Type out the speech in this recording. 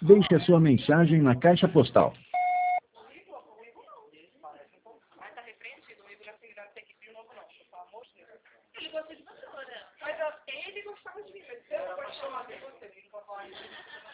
Deixe a sua mensagem na caixa postal. Mas tá repreendido, o Igor já seguirá essa equipe de novo não, pelo amor de Deus. Ele gosta de você, né? Mas ele gostava de mim, mas eu não gostava de você, ele não pode falar isso.